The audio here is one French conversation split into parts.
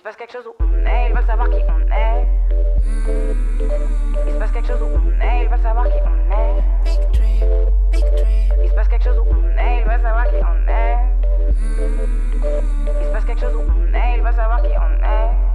se passe quelque chose où on est, ils veulent savoir qui on est. Il se passe quelque chose où on est, ils veulent savoir qui on est. Il se passe quelque chose où on est, ils veulent savoir qui on est. Il se passe quelque chose où on est, ils veulent savoir qui on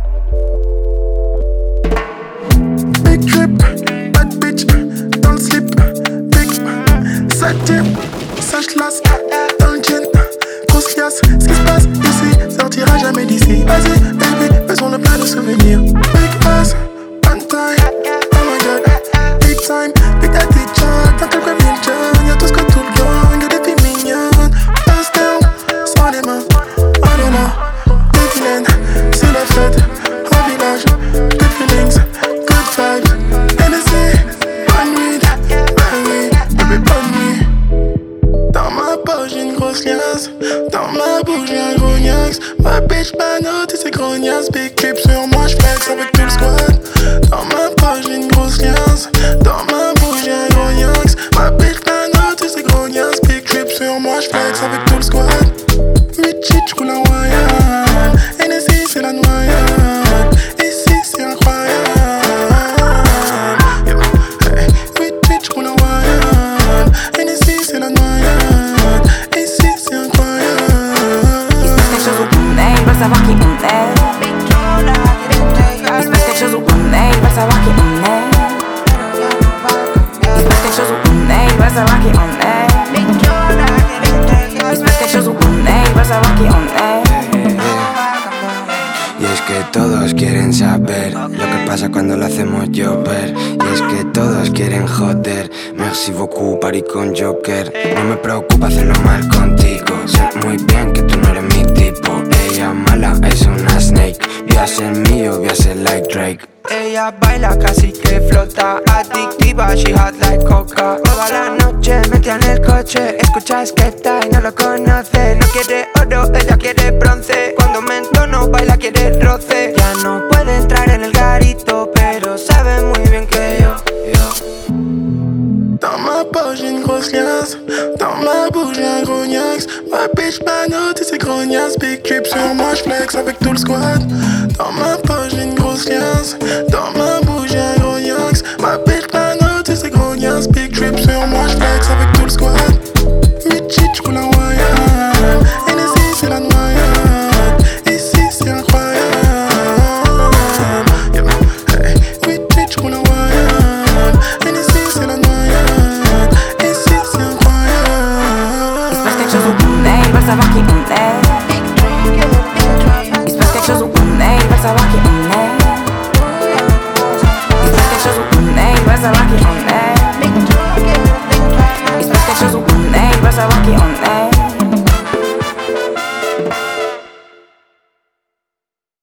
est. Big drip, bad bitch, dans le slip. Big, ça tip, ça classe, dans le jean. Grosse liasse, ce qui se passe ici sortira jamais d'ici. Vas-y, baby, faisons le plein de souvenirs. Big ass, one time, oh my god. Big time, big daddy Jack, dans quelques mille jeunes. Y'a tout ce que tout le gang, y'a des filles mignonnes. Pass down, sans les mains, oh là là. Des vilaines, c'est la fête, au village. Good feelings, good vibes. NSC, bonne nuit, baby, bonne nuit. Dans ma poche j'ai une grosse liasse, dans ma bouche j'ai un gros niax. Ma bitch m'a noté ses grognasses. Big clip sur moi j'flex avec tout le squad. Dans ma poche j'ai une grosse liasse, dans ma bouche j'ai un gros niax. Ma bitch m'a noté ses grognasses. Big clip sur moi j'flex avec tout le squad. Richie j'roule en Wyatt, NSI c'est la noyade. Ici c'est incroyable. Richie j'roule en Wyatt, NSI c'est la noyade. Ici c'est incroyable. Il se passe quelque chose où on est, ils veulent savoir qui on est. Il se passe quelque chose où on est, ils veulent savoir qui on est. Il se passe quelque chose où on est, ils veulent savoir qui on est. Il se passe quelque chose où on est, ils veulent savoir qui on est. Y es que todos quieren saber lo que pasa cuando lo hacemos llover. Y es que todos quieren joder. Merci beaucoup, party con Joker. No me preocupa hacerlo mal contigo. Sé muy bien que tú no eres mi tipo. Ella mala es una snake. Voy a ser mío, voy a ser like Drake. Ella baila casi que flota, adictiva, she hot like coca. Toda la noche metida en el coche, escucha Skepta y no lo conoce. No quiere oro, ella quiere bronce. Cuando me entono, baila, quiere roce. Ya no puede entrar en el garito, pero sabe muy bien que yo. Dans ma poche j'ai une grosse liasse, dans ma bouche j'ai un gros niax. Ma bitch m'a noté ses grognasses. Big clip sur moi j'flex avec tout le squad. Dans ma poche j'ai une grosse liasse, dans ma bouche j'ai un gros niax. Ma bitch m'a noté ses grognasses. Big clip sur moi j'flex avec tout le squad. Richie j'roule en Wyatt, NSI c'est la noyade. Ici c'est incroyable. Richie j'roule en Wyatt, NSI c'est la noyade. Ici c'est incroyable. Il se passe quelque chose où on est, ils veulent savoir qui on est. Il se passe quelque chose où on est, ils veulent savoir qui on est. Il se passe quelque chose où on est, ils veulent savoir qui on est.